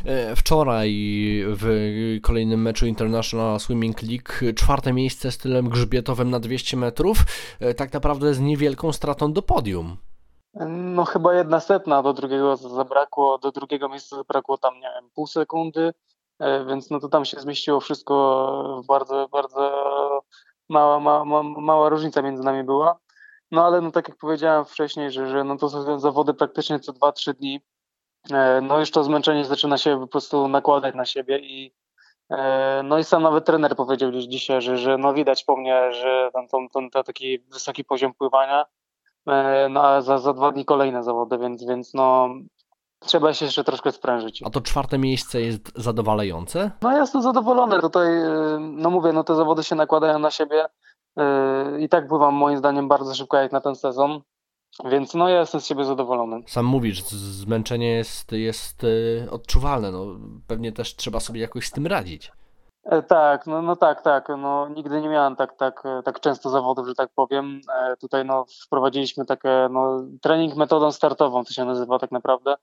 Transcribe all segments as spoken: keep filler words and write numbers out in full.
E, Wczoraj w kolejnym meczu International Swimming League czwarte miejsce stylem grzbietowym na dwieście metrów, e, tak naprawdę z niewielką stratą do podium. No chyba jedna setna do drugiego zabrakło, do drugiego miejsca zabrakło tam, nie wiem, pół sekundy, e, więc no to tam się zmieściło wszystko w bardzo, bardzo mała, ma, ma, mała różnica między nami była. No ale no tak jak powiedziałem wcześniej, że, że no to są zawody praktycznie co dwa trzy dni. E, No już to zmęczenie zaczyna się po prostu nakładać na siebie i e, no i sam nawet trener powiedział już dzisiaj, że, że no widać po mnie, że tam, tam, tam, tam taki wysoki poziom pływania. E, No a za, za dwa dni kolejne zawody, więc, więc no trzeba się jeszcze troszkę sprężyć. A to czwarte miejsce jest zadowalające? No ja jestem zadowolony tutaj, e, no mówię, no te zawody się nakładają na siebie e, i tak pływam moim zdaniem bardzo szybko jak na ten sezon, więc no ja jestem z siebie zadowolony. Sam mówisz, z- zmęczenie jest, jest e, odczuwalne, no pewnie też trzeba sobie jakoś z tym radzić. E, Tak, no, no tak, tak. No, nigdy nie miałem tak, tak, e, tak często zawodów, że tak powiem. E, tutaj no, wprowadziliśmy takie no, trening metodą startową, to się nazywa tak naprawdę.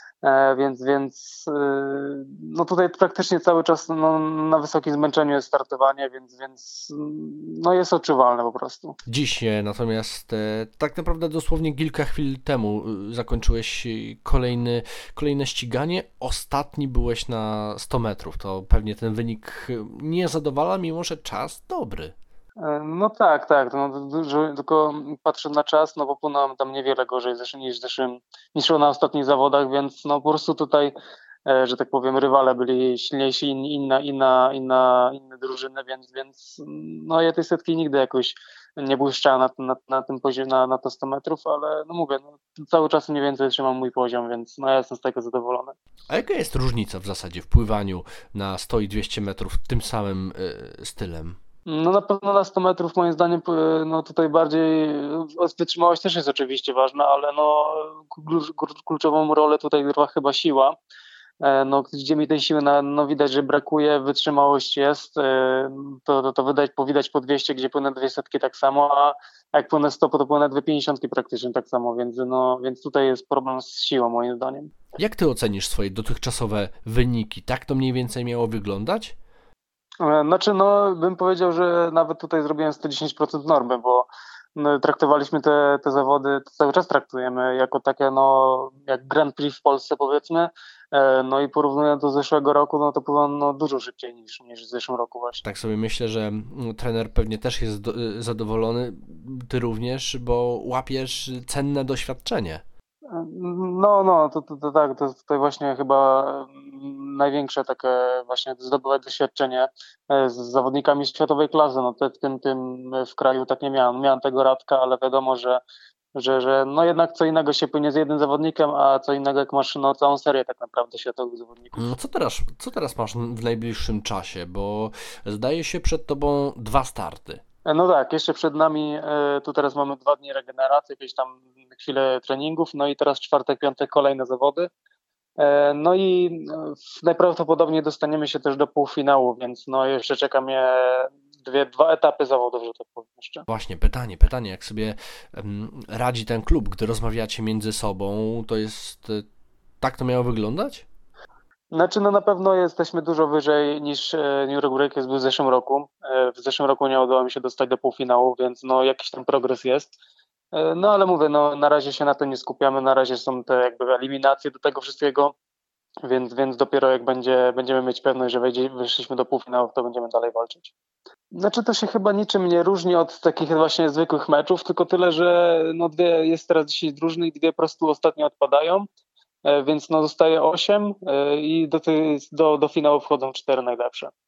E, więc, więc e, no tutaj praktycznie cały czas no, na wysokim zmęczeniu jest startowanie, więc, więc no, jest odczuwalne po prostu. Dziś e, natomiast e, tak naprawdę dosłownie kilka chwil temu e, zakończyłeś e, kolejny, kolejne ściganie. Ostatni byłeś na sto metrów. To pewnie ten wynik e, nie zadowala, mimo że czas dobry. E, No tak, tak, no, dużo, tylko patrzę na czas, no bo płynąłem tam niewiele gorzej zesz- niż w zeszłym, niż na ostatnich zawodach, więc no po prostu tutaj, e, że tak powiem, rywale byli silniejsi, in, inna, inna, inna, inne drużyny, więc, więc no ja tej setki nigdy jakoś nie błyszczałem na, na, na tym poziomie, na, na to sto metrów, ale no mówię, no, cały czas mniej więcej trzymam mój poziom, więc no ja jestem z tego zadowolony. A jaka jest różnica w zasadzie w pływaniu na sto i dwieście metrów tym samym e, stylem? No na pewno na sto metrów moim zdaniem p- no tutaj bardziej e, wytrzymałość też jest oczywiście ważna, ale no klu- klu- kluczową rolę tutaj gra chyba siła. E, No, gdzie mi tej siły na, no widać, że brakuje, wytrzymałość jest, e, to, to, to widać, powidać po dwieście, gdzie płynę dwie setki tak samo, a jak płynę sto, to płynę dwie pięćdziesiątki praktycznie tak samo, więc, no, więc tutaj jest problem z siłą moim zdaniem. Jak ty ocenisz swoje dotychczasowe wyniki? Tak to mniej więcej miało wyglądać? E, Znaczy, no, bym powiedział, że nawet tutaj zrobiłem sto dziesięć procent normy, bo no, traktowaliśmy te, te zawody, cały czas traktujemy jako takie, no, jak Grand Prix w Polsce powiedzmy, e, no i porównując do zeszłego roku, no to pływam no, dużo szybciej niż, niż w zeszłym roku właśnie. Tak sobie myślę, że mm, trener pewnie też jest do, y, zadowolony, ty również, bo łapiesz cenne doświadczenie. No, no, to, to, to tak, to jest tutaj właśnie chyba mm, największe takie właśnie zdobywać doświadczenie e, z zawodnikami światowej klasy. No te, w tym, tym w kraju tak nie miałem. Miałem tego Radka, ale wiadomo, że, że, że no jednak co innego się płynie z jednym zawodnikiem, a co innego jak masz no, całą serię tak naprawdę światowych zawodników. No co teraz, co teraz masz w najbliższym czasie? Bo zdaje się przed tobą dwa starty. E, No tak, jeszcze przed nami, e, tu teraz mamy dwa dni regeneracji, jakieś tam chwilę treningów, no i teraz czwartek, piątek kolejne zawody. E, No i no, najprawdopodobniej dostaniemy się też do półfinału, więc no jeszcze czeka mnie dwie, dwa etapy zawodów, że tak powiem jeszcze. Właśnie, pytanie, pytanie, jak sobie em, radzi ten klub, gdy rozmawiacie między sobą, to jest, y, tak to miało wyglądać? Znaczy no na pewno jesteśmy dużo wyżej niż e, New York Breakers był w zeszłym roku. E, W zeszłym roku nie udało mi się dostać do półfinału, więc no jakiś tam progres jest. E, No ale mówię, no na razie się na tym nie skupiamy, na razie są te jakby eliminacje do tego wszystkiego, więc, więc dopiero jak będzie, będziemy mieć pewność, że wejdzie, wyszliśmy do półfinałów, to będziemy dalej walczyć. Znaczy to się chyba niczym nie różni od takich właśnie zwykłych meczów, tylko tyle, że no dwie, jest teraz dziesięć drużyn i dwie po prostu ostatnio odpadają, e, więc no zostaje osiem e, i do, tej- do, do finału wchodzą cztery najlepsze.